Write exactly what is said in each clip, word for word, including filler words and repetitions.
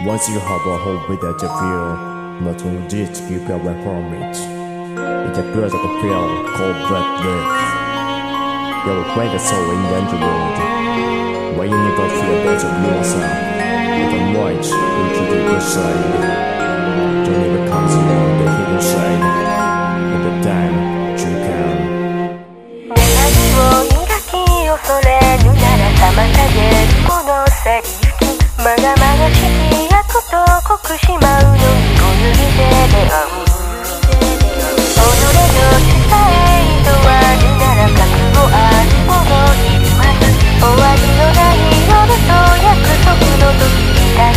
Once you have a hope without a fear, nothing will just keep you away from it. It appears like a pill called black death. You're afraid of so in the world. Why you never feel better of yourself? You can watch into the good side. Don't ever comes around the hidden side. At the time you can. 願いを抱き恐れぬなら妨げるもの去りゆきまがまがしき悪と濃くしまうのにごゆりで出会う己の伝えとあるなら覚悟あるものいります終わりのない夜と約束の時にた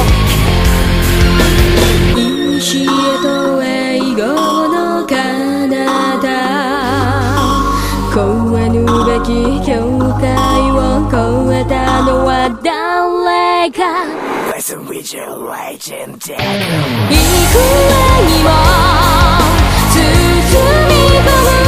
れていにしえと永劫の彼方超えぬべき境界を越えたのは誰か幾重にも包み込む